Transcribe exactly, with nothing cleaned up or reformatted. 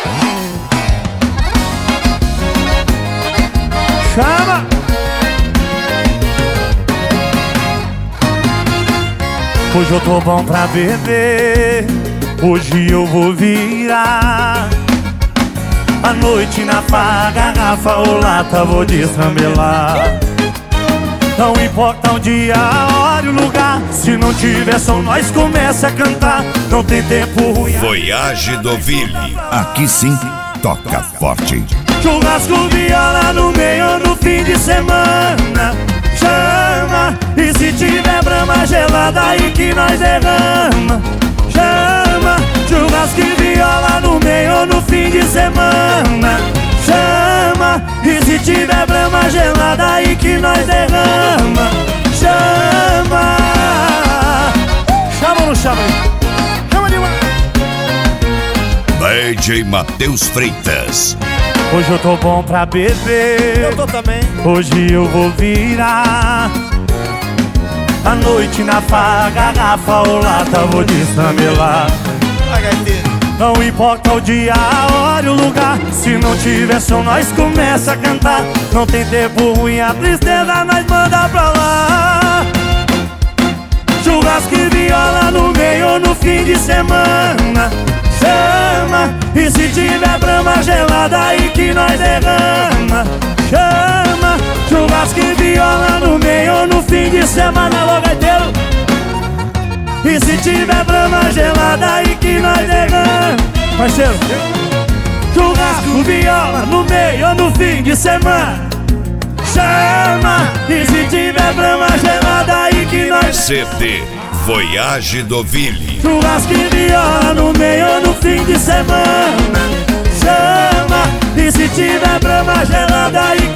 Chama! Hoje eu tô bom pra beber, hoje eu vou virar. À noite na farra, garrafa ou lata, vou destrambelar. Não importa o dia, a hora e o lugar, se não tiver som nós começa a cantar. Não tem tempo ruim. Voyage Deauville. Aqui sim, toca forte. Churrasco, viola no meio no fim de semana. Chama, e se tiver brama gelada aí que nós derrama. Chama, churrasco e viola no meio no fim de semana. Chama, e se tiver brama gelada aí que nós derrama. Chama. Chama ou não chama aí? Chama demais. D J Matheus Freitas. Hoje eu tô bom pra beber, eu tô também. Hoje eu vou virar. À noite na farra, garrafa ou lata, vou destrambelar. Não importa o dia, a hora e o lugar, se não tiver som nós começa a cantar. Não tem tempo ruim, a tristeza nós manda pra lá. Churrasco e viola no meio no fim de semana. Chama, e se tiver brama gelada aí que nós derrama. Chama, churrasco e viola no meio no fim de semana. Alô, gaiteiro. E se tiver brama gelada aí que nós derrama. Parceiro, churrasco, viola no meio no fim de semana. Chama, e se tiver brama gelada aí que nós... C D Voyage Deauville. Churrasco e viola no meio no fim de semana. Chama, e se tiver brama gelada aí